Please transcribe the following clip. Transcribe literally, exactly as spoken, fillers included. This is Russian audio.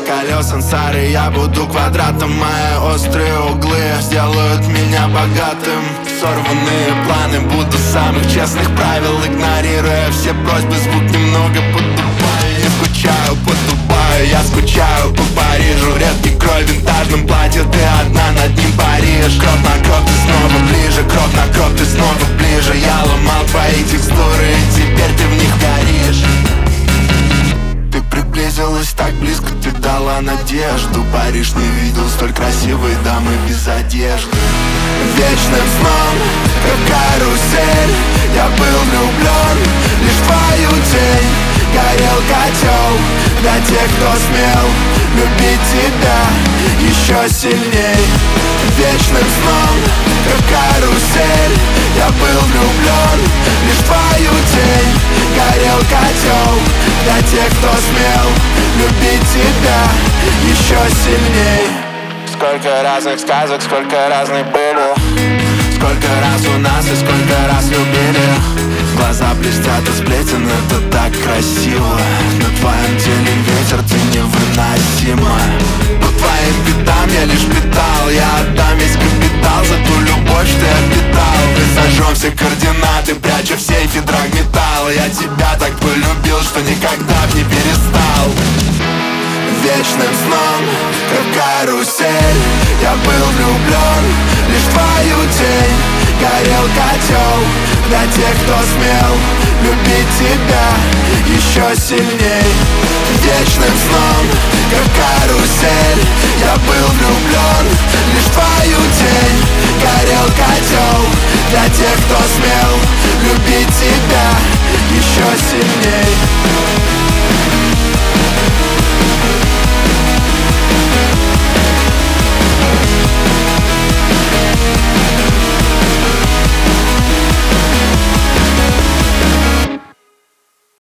колес сансары, я буду квадратом. Мои острые углы сделают меня богатым. Сорванные планы, буду самых честных правил, игнорируя все просьбы, звук немного поддубаю. Не скучаю по Дубаю, я скучаю по Парижу. Редкий крой в винтажном платье, ты одна над ним паришь. Кровь на кровь, ты снова ближе, кровь на кровь, ты снова ближе. Я ломал твои текстуры, и теперь ты в них горишь. Ты приблизилась так близко, ты дала надежду. Париж не видел столь красивой дамы без одежды. Вечным сном, как карусель, я был влюблен лишь в твою тень. Горел котел для тех, кто смел любить тебя еще сильней. Вечным сном, как карусель, я был влюблен лишь в твою тень. Горел котел для тех, кто смел любить тебя еще сильней. Сколько разных сказок, сколько разных были, сколько раз у нас и сколько раз любили. Глаза блестят от сплетен, это так красиво. На твоем теле ветер, ты невыносима. По твоим пятам я лишь питал, я отдам весь капитал за ту любовь, что я питал. Мы сожжем все координаты, пряча в сейфе драгметалл. Я тебя так полюбил, что никогда б не перестал. Вечным сном, как карусель, я был влюблен лишь в твою тень. Горел котел для тех, кто смел любить тебя еще сильней. Вечным сном, как карусель, я был влюблен лишь в твою тень. Горел котел для тех, кто смел любить